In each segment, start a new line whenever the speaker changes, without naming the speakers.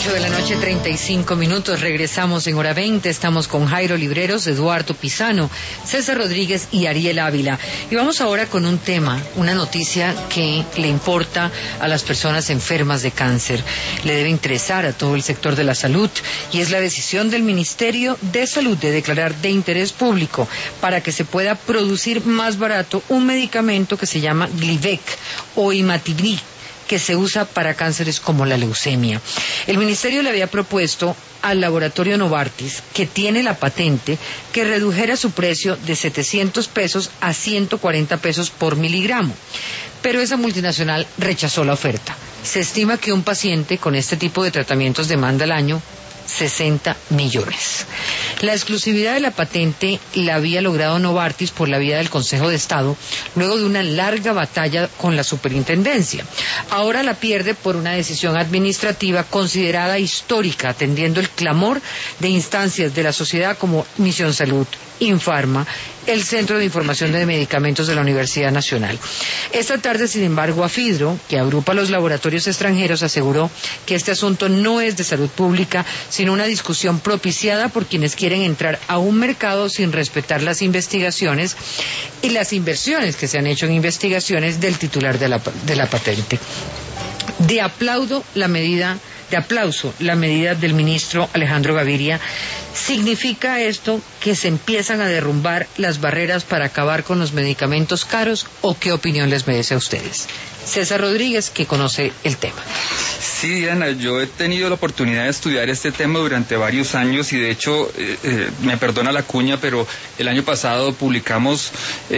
8 de la noche, 35 minutos. Regresamos en hora 20. Estamos con Jairo Libreros, Eduardo Pisano, César Rodríguez y Ariel Ávila. Y vamos ahora con un tema, una noticia que le importa a las personas enfermas de cáncer. Le debe interesar a todo el sector de la salud y es la decisión del Ministerio de Salud de declarar de interés público para que se pueda producir más barato un medicamento que se llama Glivec o Imatinib, que se usa para cánceres como la leucemia. El Ministerio le había propuesto al laboratorio Novartis, que tiene la patente, que redujera su precio de 700 pesos a 140 pesos por miligramo. Pero esa multinacional rechazó la oferta. Se estima que un paciente con este tipo de tratamientos demanda al año 60 millones. La exclusividad de la patente la había logrado Novartis por la vía del Consejo de Estado, luego de una larga batalla con la superintendencia. Ahora la pierde por una decisión administrativa considerada histórica, atendiendo el clamor de instancias de la sociedad como Misión Salud, Infarma, el Centro de Información de Medicamentos de la Universidad Nacional. Esta tarde, sin embargo, AFIDRO, que agrupa los laboratorios extranjeros, aseguró que este asunto no es de salud pública, sino una discusión propiciada por quienes quieren entrar a un mercado sin respetar las investigaciones y las inversiones que se han hecho en investigaciones del titular de la patente. De aplauso la medida del ministro Alejandro Gaviria. ¿Significa esto que se empiezan a derrumbar las barreras para acabar con los medicamentos caros o qué opinión les merece a ustedes? César Rodríguez, que conoce el tema.
Sí, Diana, yo he tenido la oportunidad de estudiar este tema durante varios años y de hecho, me perdona la cuña, pero el año pasado publicamos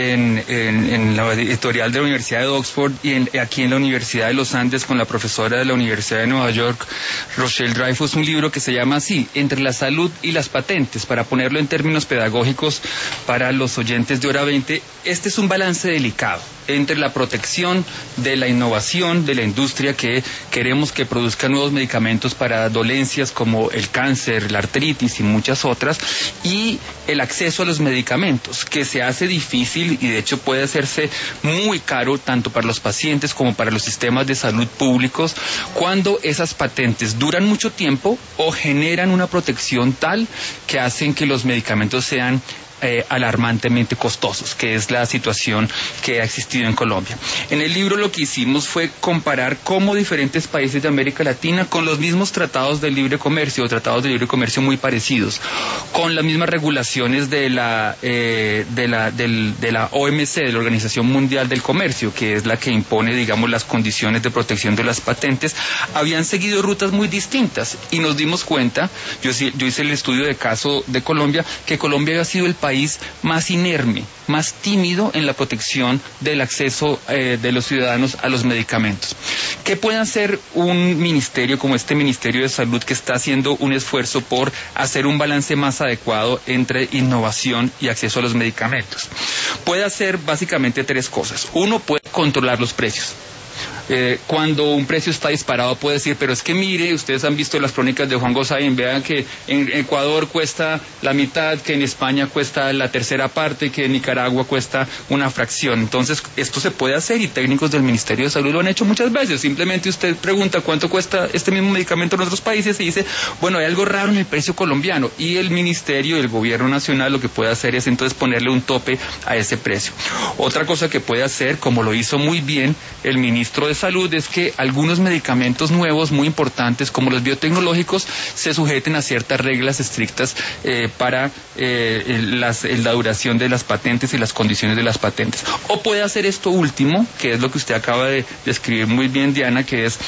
en la editorial de la Universidad de Oxford y aquí en la Universidad de los Andes con la profesora de la Universidad de Nueva York, Rochelle Dreyfus, un libro que se llama así, Entre la salud y las patentes, para ponerlo en términos pedagógicos para los oyentes de hora 20. Este es un balance delicado entre la protección de la innovación de la industria que queremos que produzca nuevos medicamentos para dolencias como el cáncer, la artritis y muchas otras, y el acceso a los medicamentos, que se hace difícil y de hecho puede hacerse muy caro tanto para los pacientes como para los sistemas de salud públicos cuando esas patentes duran mucho tiempo o generan una protección tal que hacen que los medicamentos sean alarmantemente costosos, que es la situación que ha existido en Colombia. En el libro lo que hicimos fue comparar cómo diferentes países de América Latina, con los mismos tratados de libre comercio o tratados de libre comercio muy parecidos, con las mismas regulaciones de la OMC, de la Organización Mundial del Comercio, que es la que impone, digamos, las condiciones de protección de las patentes, habían seguido rutas muy distintas y nos dimos cuenta, yo hice el estudio de caso de Colombia, que Colombia había sido el país más inerme, más tímido en la protección del acceso de los ciudadanos a los medicamentos. ¿Qué puede hacer un ministerio como este Ministerio de Salud que está haciendo un esfuerzo por hacer un balance más adecuado entre innovación y acceso a los medicamentos? Puede hacer básicamente tres cosas. Uno, puede controlar los precios. Cuando un precio está disparado puede decir, pero es que mire, ustedes han visto las crónicas de Juan Gosaín, vean que en Ecuador cuesta la mitad, que en España cuesta la tercera parte, que en Nicaragua cuesta una fracción. Entonces esto se puede hacer y técnicos del Ministerio de Salud lo han hecho muchas veces. Simplemente usted pregunta cuánto cuesta este mismo medicamento en otros países y dice, bueno, hay algo raro en el precio colombiano, y el Ministerio y el Gobierno Nacional lo que puede hacer es entonces ponerle un tope a ese precio. Otra cosa que puede hacer, como lo hizo muy bien el ministro de Salud, es que algunos medicamentos nuevos muy importantes como los biotecnológicos se sujeten a ciertas reglas estrictas para la duración de las patentes y las condiciones de las patentes. O puede hacer esto último, que es lo que usted acaba de describir muy bien, Diana, que es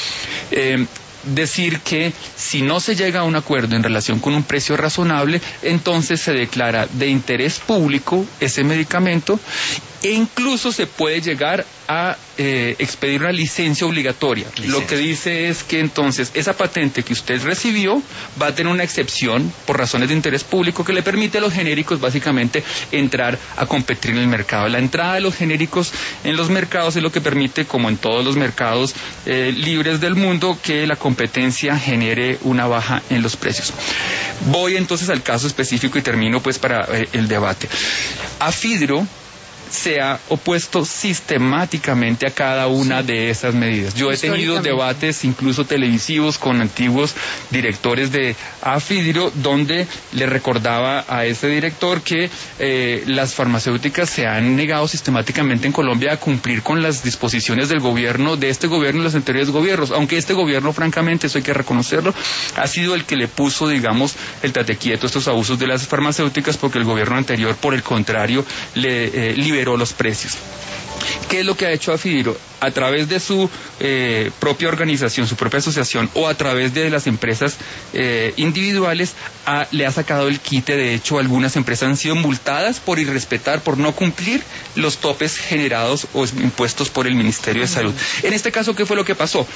decir que si no se llega a un acuerdo en relación con un precio razonable, entonces se declara de interés público ese medicamento e incluso se puede llegar a expedir una licencia obligatoria. Lo que dice es que entonces esa patente que usted recibió va a tener una excepción por razones de interés público que le permite a los genéricos básicamente entrar a competir en el mercado. La entrada de los genéricos en los mercados es lo que permite, como en todos los mercados libres del mundo, que la competencia genere una baja en los precios. Voy entonces al caso específico y termino pues para el debate. AFIDRO se ha opuesto sistemáticamente a cada una de esas medidas. Yo he tenido debates incluso televisivos con antiguos directores de Afidro, donde le recordaba a ese director que las farmacéuticas se han negado sistemáticamente en Colombia a cumplir con las disposiciones del gobierno, de este gobierno y los anteriores gobiernos, aunque este gobierno, francamente, eso hay que reconocerlo, ha sido el que le puso, digamos, el tate quieto a estos abusos de las farmacéuticas, porque el gobierno anterior, por el contrario, le liberó los precios. ¿Qué es lo que ha hecho Afidro? A través de su propia organización, su propia asociación, o a través de las empresas individuales, le ha sacado el quite. De hecho, algunas empresas han sido multadas por irrespetar, por no cumplir los topes generados o impuestos por el Ministerio de Salud. En este caso, ¿qué fue lo que pasó?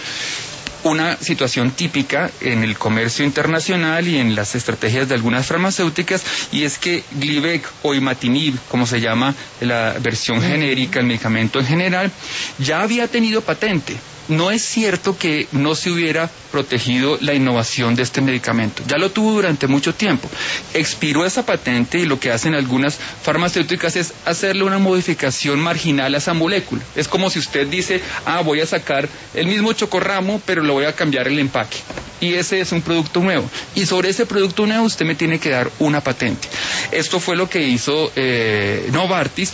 Una situación típica en el comercio internacional y en las estrategias de algunas farmacéuticas, y es que Glivec o Imatinib, como se llama la versión genérica, el medicamento en general, ya había tenido patente. No es cierto que no se hubiera protegido la innovación de este medicamento. Ya lo tuvo durante mucho tiempo. Expiró esa patente y lo que hacen algunas farmacéuticas es hacerle una modificación marginal a esa molécula. Es como si usted dice, voy a sacar el mismo chocorramo, pero le voy a cambiar el empaque. Y ese es un producto nuevo. Y sobre ese producto nuevo usted me tiene que dar una patente. Esto fue lo que hizo Novartis.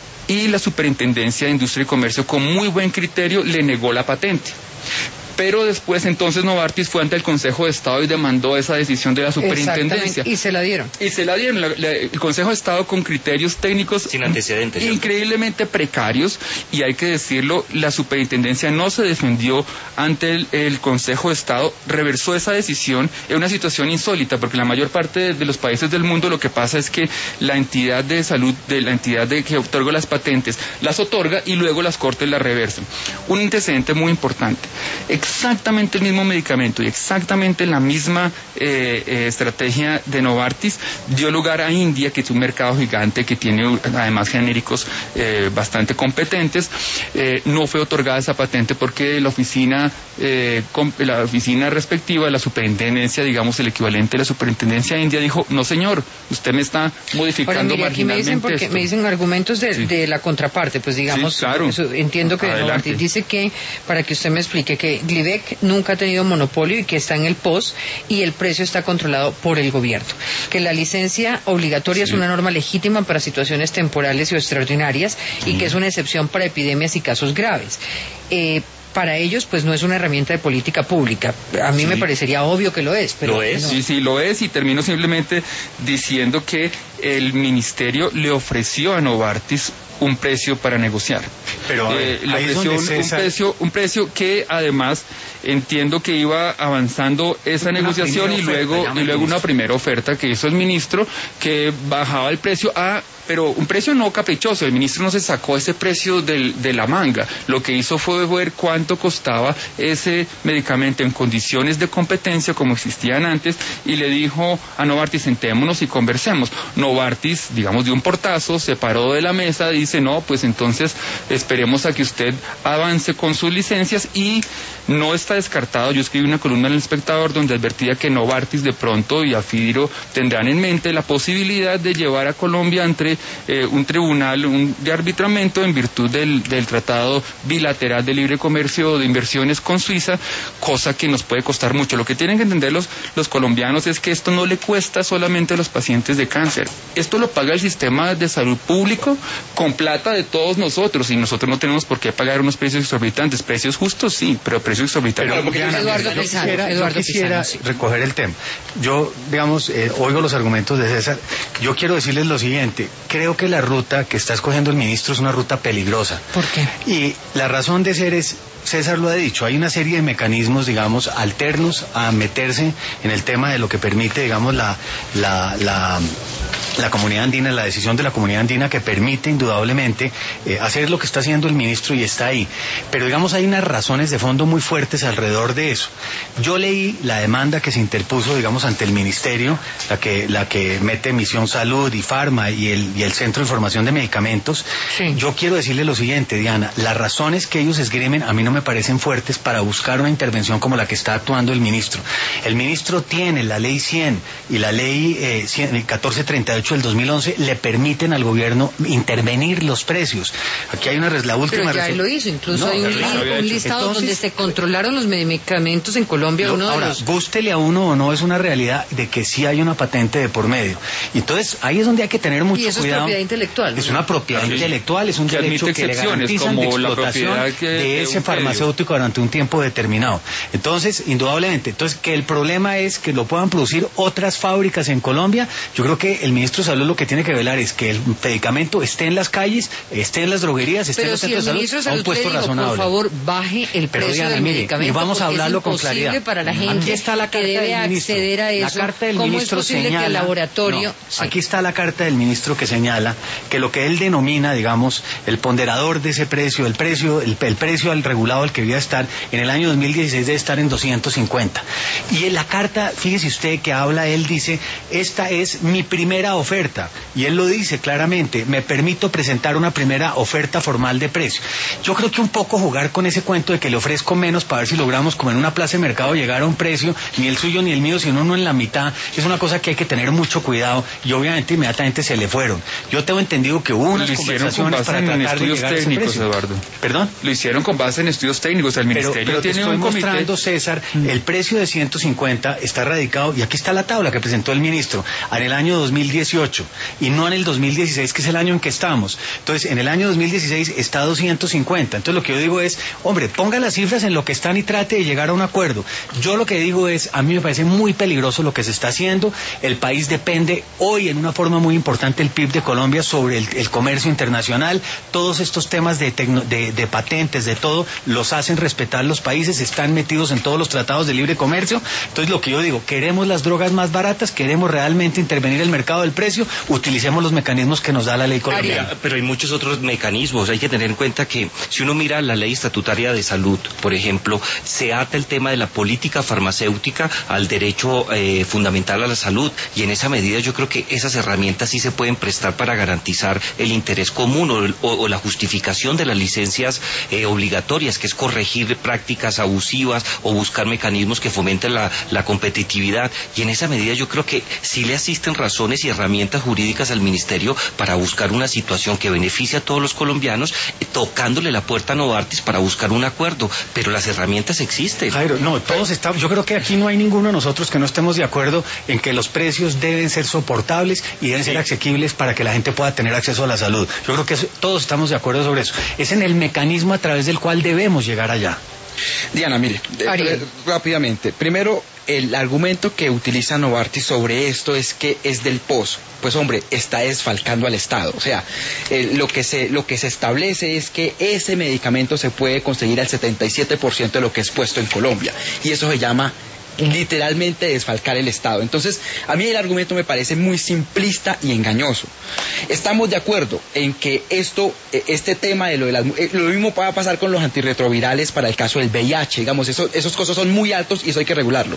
Y la Superintendencia de Industria y Comercio, con muy buen criterio, le negó la patente. Pero después, entonces, Novartis fue ante el Consejo de Estado y demandó esa decisión de la Superintendencia.
Y se la dieron.
Y se la dieron. El Consejo de Estado, con criterios técnicos
sin antecedentes,
increíblemente precarios, y hay que decirlo, la Superintendencia no se defendió ante el Consejo de Estado, reversó esa decisión en una situación insólita, porque en la mayor parte de los países del mundo lo que pasa es que la entidad de salud, de la entidad que otorga las patentes, las otorga y luego las Cortes las reversan. Un antecedente muy importante. Exactamente el mismo medicamento y exactamente la misma estrategia de Novartis dio lugar a India, que es un mercado gigante que tiene además genéricos bastante competentes. No fue otorgada esa patente porque la oficina respectiva de la superintendencia, digamos el equivalente de la superintendencia india, dijo, no señor, usted me está modificando marginalmente.
Me dicen argumentos de la contraparte, pues digamos,
sí, claro.
Entiendo que Novartis dice que, para que usted me explique, que Glivec nunca ha tenido monopolio y que está en el POS y el precio está controlado por el gobierno. Que la licencia obligatoria es una norma legítima para situaciones temporales o extraordinarias y que es una excepción para epidemias y casos graves. Para ellos, pues no es una herramienta de política pública. A mí me parecería obvio que lo es, pero
¿lo es?
No. Sí, lo es, y termino simplemente diciendo que el ministerio le ofreció a Novartis un precio para negociar.
Pero
un precio que además entiendo que iba avanzando esa negociación y luego una primera oferta que hizo el ministro que bajaba el precio pero un precio no caprichoso. El ministro no se sacó ese precio de la manga. Lo que hizo fue ver cuánto costaba ese medicamento en condiciones de competencia como existían antes, y le dijo a Novartis, sentémonos y conversemos. Novartis, digamos, de un portazo, se paró de la mesa, dice, no, pues entonces esperemos a que usted avance con sus licencias, y no está descartado. Yo escribí una columna en El Espectador donde advertía que Novartis de pronto y Afidro tendrán en mente la posibilidad de llevar a Colombia entre un tribunal de arbitramiento en virtud del tratado bilateral de libre comercio de inversiones con Suiza, cosa que nos puede costar mucho. Lo que tienen que entender los colombianos es que esto no le cuesta solamente a los pacientes de cáncer, esto lo paga el sistema de salud público con plata de todos nosotros, y nosotros no tenemos por qué pagar unos precios exorbitantes. Precios justos sí, pero precios exorbitantes.
Yo quisiera recoger el tema. Yo, digamos, oigo los argumentos de César. Yo quiero decirles lo siguiente. Creo que la ruta que está escogiendo el ministro es una ruta peligrosa.
¿Por qué?
Y la razón de ser es, César lo ha dicho, hay una serie de mecanismos, digamos, alternos a meterse en el tema de lo que permite, digamos, la comunidad andina, la decisión de la comunidad andina, que permite indudablemente hacer lo que está haciendo el ministro, y está ahí. Pero digamos, hay unas razones de fondo muy fuertes alrededor de eso. Yo leí la demanda que se interpuso, digamos, ante el ministerio, la que mete Misión Salud y Farma y el Centro de Información de Medicamentos. Sí. Yo quiero decirle lo siguiente, Diana, las razones que ellos esgrimen a mí no me parecen fuertes para buscar una intervención como la que está actuando el ministro. El ministro tiene la ley 100 y la ley 1438 del 2011 le permiten al gobierno intervenir los precios. Aquí hay la última...
Pero ya él lo hizo, incluso hay un listado entonces, donde se controlaron los medicamentos en Colombia.
Ahora, gústele a uno o no, es una realidad de que sí hay una patente de por medio. Entonces, ahí es donde hay que tener mucho cuidado.
Y eso es propiedad intelectual.
Es una propiedad intelectual, es un derecho que le garantizan de explotación de ese farmacéutico durante un tiempo determinado. Entonces, indudablemente, que el problema es que lo puedan producir otras fábricas en Colombia. Yo creo que el ministro de Salud lo que tiene que velar es que el medicamento esté en las calles, esté en las droguerías, esté en los centros de salud, a un puesto razonable.
Por favor, baje el precio del medicamento.
Y vamos a hablarlo con claridad.
Para la gente aquí está la carta que debe acceder a eso.
La carta del
¿Cómo
ministro
es posible
señala,
que el laboratorio...
Aquí está la carta del ministro que señala que lo que él denomina, digamos, el ponderador de ese precio, el precio al regulado al que debía estar en el año 2016 debe estar en 250. Y en la carta, fíjese usted que habla, él dice, esta es mi primera oferta. Y él lo dice claramente, me permito presentar una primera oferta formal de precio. Yo creo que un poco jugar con ese cuento de que le ofrezco menos para ver si logramos, como en una plaza de mercado, llegar a un precio, ni el suyo ni el mío, sino uno en la mitad, es una cosa que hay que tener mucho cuidado y obviamente inmediatamente se le fueron. Yo tengo entendido que hubo unas conversaciones para tratar de llegar a ese precio.
Eduardo.
¿Perdón?
Lo hicieron con base en estudios técnicos. El ministerio
pero
tiene
estoy
un comité.
mostrando, César, el precio de 150 está radicado, y aquí está la tabla que presentó el ministro, en el año 2018 y no en el 2016, que es el año en que estamos. Entonces, en el año 2016 está 250. Entonces, lo que yo digo es, hombre, ponga las cifras en lo que están y trate de llegar a un acuerdo. Yo lo que digo es, a mí me parece muy peligroso lo que se está haciendo. El país depende hoy en una forma muy importante, el PIB de Colombia, sobre el comercio internacional. Todos estos temas de patentes, de todo, los hacen respetar los países, están metidos en todos los tratados de libre comercio. Entonces, lo que yo digo, queremos las drogas más baratas, queremos realmente intervenir el mercado del precio, utilicemos los mecanismos que nos da la ley colombiana.
Pero hay muchos otros mecanismos. Hay que tener en cuenta que si uno mira la ley estatutaria de salud, por ejemplo, se ata el tema de la política farmacéutica al derecho fundamental a la salud, y en esa medida yo creo que esas herramientas sí se pueden prestar para garantizar el interés común o la justificación de las licencias obligatorias, que es corregir prácticas abusivas o buscar mecanismos que fomenten la competitividad. Y en esa medida yo creo que sí le asisten razones y herramientas jurídicas al ministerio para buscar una situación que beneficie a todos los colombianos, tocándole la puerta a Novartis para buscar un acuerdo, pero las herramientas existen.
Jairo, no, todos estamos, yo creo que aquí no hay ninguno de nosotros que no estemos de acuerdo en que los precios deben ser soportables y deben ser asequibles para que la gente pueda tener acceso a la salud. Yo creo que todos estamos de acuerdo sobre eso. Es en el mecanismo a través del cual debemos llegar allá.
Diana, mire, rápidamente. Primero, el argumento que utiliza Novartis sobre esto es que es del pozo. Pues hombre, está desfalcando al Estado. O sea, lo que se establece es que ese medicamento se puede conseguir al 77% de lo que es puesto en Colombia. Y eso se llama literalmente desfalcar el Estado. Entonces, a mí el argumento me parece muy simplista y engañoso. Estamos de acuerdo en que este tema de lo mismo va a pasar con los antirretrovirales para el caso del VIH, digamos, esos costos son muy altos y eso hay que regularlo.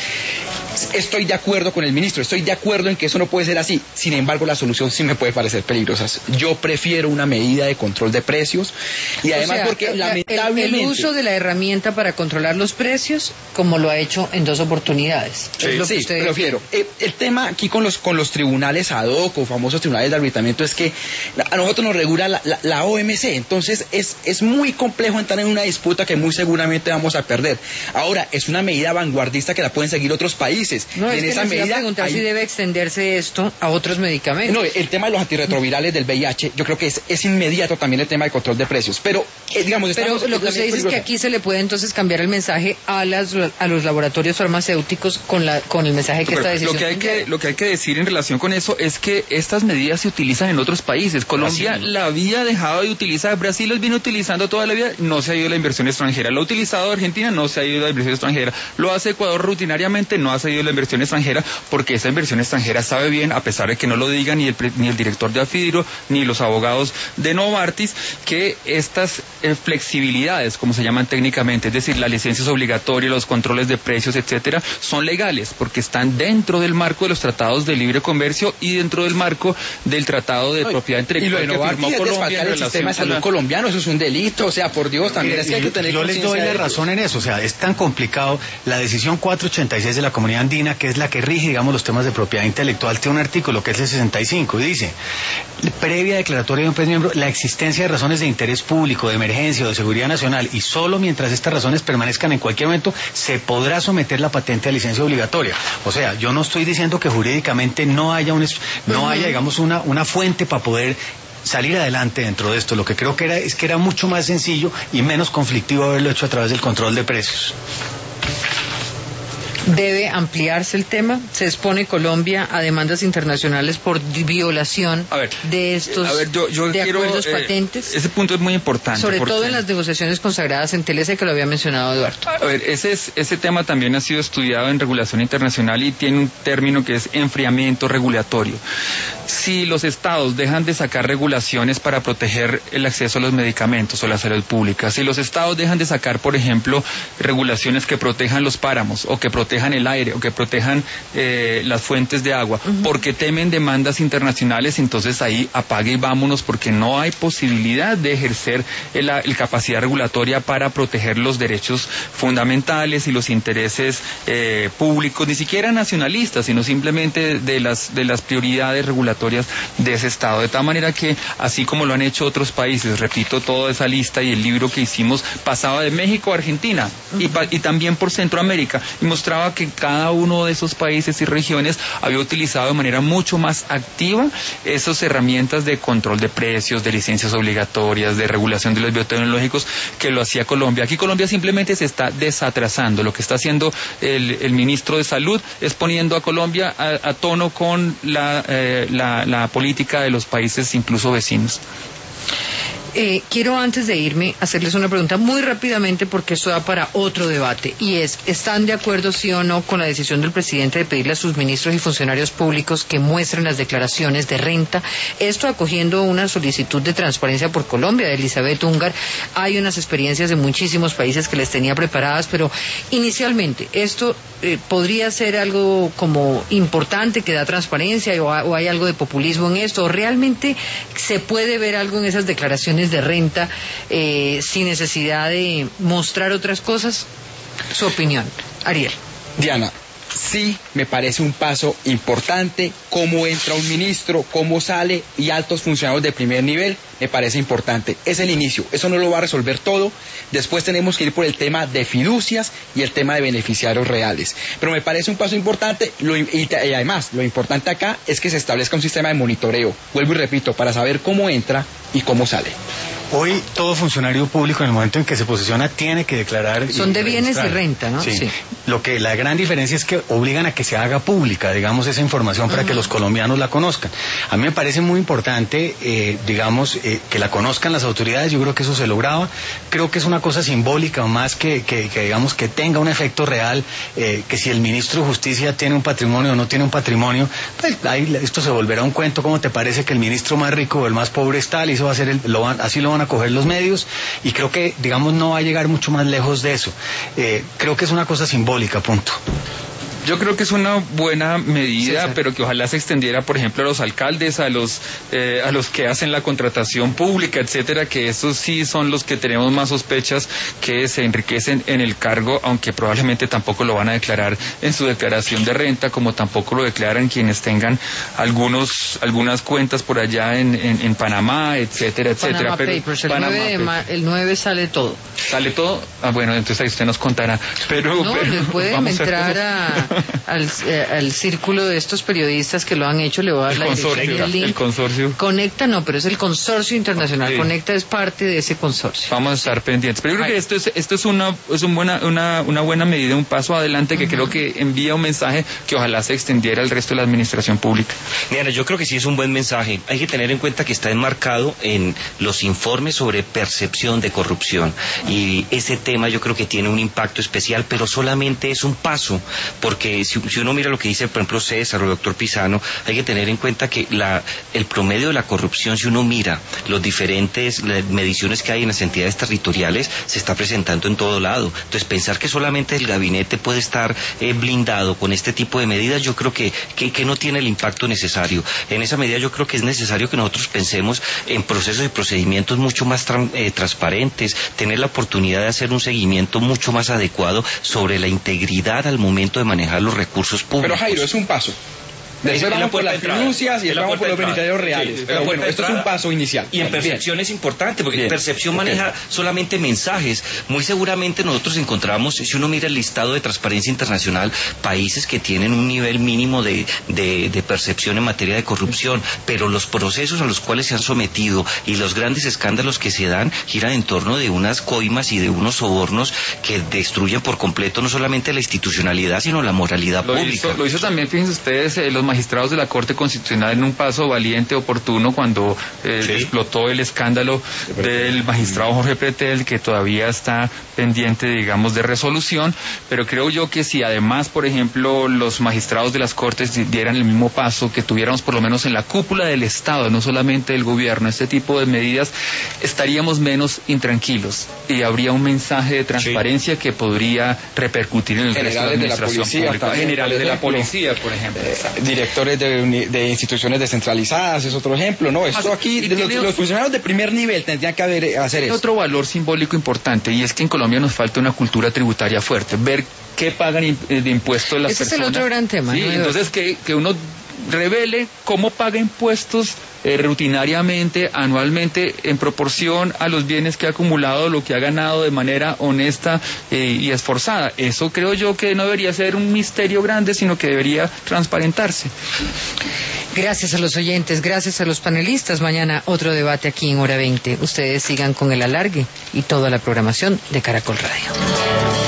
Estoy de acuerdo con el ministro, estoy de acuerdo en que eso no puede ser así. Sin embargo, la solución sí me puede parecer peligrosa. Yo prefiero una medida de control de precios y además porque lamentablemente...
El uso de la herramienta para controlar los precios, como lo ha hecho en 2 oportunidades.
Sí, prefiero. El tema aquí con los tribunales ad hoc o famosos tribunales de arbitramiento es que a nosotros nos regula la OMC. Entonces es muy complejo entrar en una disputa que muy seguramente vamos a perder. Ahora, es una medida vanguardista que la pueden seguir otros países.
No, es que les iba a preguntar si debe extenderse esto a otros medicamentos.
No, el tema de los antirretrovirales del VIH, yo creo que es inmediato también el tema de control de precios. Pero, digamos,
pero lo que usted dice es que aquí se le puede entonces cambiar el mensaje a los laboratorios farmacéuticos con el mensaje que esta decisión...
Lo que hay que decir en relación con eso es que estas medidas se utilizan en otros países. Colombia la había dejado de utilizar, Brasil los viene utilizando toda la vida, no se ha ido la inversión extranjera. Lo ha utilizado Argentina, no se ha ido la inversión extranjera. Lo hace Ecuador rutinariamente, no ha ido atraído la inversión extranjera, porque esa inversión extranjera sabe bien, a pesar de que no lo diga ni el director de Afidro, ni los abogados de Novartis, que estas flexibilidades, como se llaman técnicamente, es decir, las licencias obligatorias, los controles de precios, etcétera, son legales, porque están dentro del marco de los tratados de libre comercio y dentro del marco del tratado de propiedad intelectual que firmó Colombia en
el sistema de salud colombiano. Eso es un delito, o sea, por Dios, también es que hay que tener
yo les doy la razón en eso, o sea, es tan complicado. La decisión 486 de la Comunidad Andina, que es la que rige, digamos, los temas de propiedad intelectual, tiene un artículo que es el 65 y dice: previa declaratoria de un país miembro, la existencia de razones de interés público, de emergencia o de seguridad nacional, y solo mientras estas razones permanezcan en cualquier momento, se podrá someter la patente a licencia obligatoria. O sea, yo no estoy diciendo que jurídicamente no haya, digamos, una fuente para poder salir adelante dentro de esto. Lo que creo que era mucho más sencillo y menos conflictivo haberlo hecho a través del control de precios.
¿Debe ampliarse el tema? ¿Se expone Colombia a demandas internacionales por violación de estos acuerdos patentes?
Ese punto es muy importante.
Sobre todo en las negociaciones consagradas en TLC, que lo había mencionado Eduardo.
A ver, ese tema también ha sido estudiado en regulación internacional y tiene un término que es enfriamiento regulatorio. Si los estados dejan de sacar regulaciones para proteger el acceso a los medicamentos o la salud pública, si los estados dejan de sacar, por ejemplo, regulaciones que protejan los páramos o que protejan el aire o que protejan las fuentes de agua, porque temen demandas internacionales, entonces ahí apague y vámonos, porque no hay posibilidad de ejercer la capacidad regulatoria para proteger los derechos fundamentales y los intereses públicos, ni siquiera nacionalistas, sino simplemente de las prioridades regulatorias de ese estado. De tal manera que, así como lo han hecho otros países, repito, toda esa lista y el libro que hicimos pasaba de México a Argentina y también por Centroamérica, y mostraba que cada uno de esos países y regiones había utilizado de manera mucho más activa esas herramientas de control de precios, de licencias obligatorias, de regulación de los biotecnológicos, que lo hacía Colombia. Aquí Colombia simplemente se está desatrasando. Lo que está haciendo el ministro de Salud es poniendo a Colombia a tono con la política de los países incluso vecinos.
Quiero, antes de irme, hacerles una pregunta muy rápidamente, porque esto da para otro debate, y es: ¿están de acuerdo, sí o no, con la decisión del presidente de pedirle a sus ministros y funcionarios públicos que muestren las declaraciones de renta? Esto acogiendo una solicitud de transparencia por Colombia de Elizabeth Ungar. Hay unas experiencias de muchísimos países que les tenía preparadas, pero inicialmente, ¿esto podría ser algo como importante que da transparencia, o hay algo de populismo en esto, o realmente se puede ver algo en esas declaraciones de renta sin necesidad de mostrar otras cosas? Su opinión, Ariel.
Diana, sí me parece un paso importante. Cómo entra un ministro, cómo sale, y altos funcionarios de primer nivel, me parece importante. Es el inicio, eso no lo va a resolver todo. Después tenemos que ir por el tema de fiducias y el tema de beneficiarios reales. Pero me parece un paso importante, y además lo importante acá es que se establezca un sistema de monitoreo, vuelvo y repito, para saber cómo entra y cómo sale.
Hoy todo funcionario público, en el momento en que se posiciona, tiene que declarar.
Son de bienes y renta, ¿no?
Sí. La gran diferencia es que obligan a que se haga pública, digamos, esa información para que los colombianos la conozcan. A mí me parece muy importante, que la conozcan las autoridades. Yo creo que eso se lograba. Creo que es una cosa simbólica, más que digamos, que tenga un efecto real, que si el ministro de Justicia tiene un patrimonio o no tiene un patrimonio, pues ahí esto se volverá un cuento. ¿Cómo te parece que el ministro más rico o el más pobre es tal? Y eso va a ser así lo van a coger los medios, y creo que, digamos, no va a llegar mucho más lejos de eso. Creo que es una cosa simbólica, punto.
Yo creo que es una buena medida, pero que ojalá se extendiera, por ejemplo, a los alcaldes, a los que hacen la contratación pública, etcétera, que esos sí son los que tenemos más sospechas que se enriquecen en el cargo, aunque probablemente tampoco lo van a declarar en su declaración de renta, como tampoco lo declaran quienes tengan algunas cuentas por allá en Panamá, etcétera, etcétera.
Panama Papers, el 9 sale todo.
¿Sale todo? Ah, bueno, entonces ahí usted nos contará. Pero
le pueden entrar al círculo de estos periodistas que lo han hecho. Le voy a dar
el consorcio.
Conecta no, pero es el consorcio internacional.
Sí.
Conecta es parte de ese consorcio.
Vamos a estar pendientes. Pero yo creo que esto es una buena medida, un paso adelante que creo que envía un mensaje que ojalá se extendiera al resto de la administración pública.
Mira, yo creo que sí es un buen mensaje. Hay que tener en cuenta que está enmarcado en los informes sobre percepción de corrupción, y ese tema yo creo que tiene un impacto especial, pero solamente es un paso, porque que si uno mira lo que dice, por ejemplo, César o el doctor Pisano, hay que tener en cuenta que el promedio de la corrupción, si uno mira las diferentes mediciones que hay en las entidades territoriales, se está presentando en todo lado. Entonces, pensar que solamente el gabinete puede estar blindado con este tipo de medidas, yo creo que no tiene el impacto necesario. En esa medida yo creo que es necesario que nosotros pensemos en procesos y procedimientos mucho más transparentes, tener la oportunidad de hacer un seguimiento mucho más adecuado sobre la integridad al momento de manejar los recursos públicos.
Pero Jairo, es un paso. Después vamos por las denuncias y vamos por los beneficiarios reales.
Sí,
pero bueno, esto es un paso inicial.
Y en percepción es importante, porque percepción maneja solamente mensajes. Muy seguramente nosotros encontramos, si uno mira el listado de Transparencia Internacional, países que tienen un nivel mínimo de percepción en materia de corrupción, pero los procesos a los cuales se han sometido y los grandes escándalos que se dan giran en torno de unas coimas y de unos sobornos que destruyen por completo no solamente la institucionalidad, sino la moralidad pública.
Lo hizo también, fíjense ustedes, los magistrados de la Corte Constitucional en un paso valiente, oportuno, cuando explotó el escándalo del magistrado Jorge Pretel, que todavía está pendiente, digamos, de resolución, pero creo yo que si además, por ejemplo, los magistrados de las Cortes dieran el mismo paso, que tuviéramos por lo menos en la cúpula del Estado, no solamente del gobierno, este tipo de medidas, estaríamos menos intranquilos y habría un mensaje de transparencia que podría repercutir en el resto de la administración pública. Generales de la policía, por ejemplo.
Directores de instituciones descentralizadas es otro ejemplo, ¿no? Esto aquí, los funcionarios de primer nivel tendrían que hacer eso.
Hay otro valor simbólico importante, y es que en Colombia nos falta una cultura tributaria fuerte, ver qué pagan de impuestos las personas.
Ese es el otro gran tema.
Sí, ¿no? Entonces que uno revele cómo paga impuestos rutinariamente, anualmente, en proporción a los bienes que ha acumulado, lo que ha ganado de manera honesta y esforzada. Eso creo yo que no debería ser un misterio grande, sino que debería transparentarse.
Gracias a los oyentes, gracias a los panelistas. Mañana otro debate aquí en Hora 20. Ustedes sigan con el alargue y toda la programación de Caracol Radio.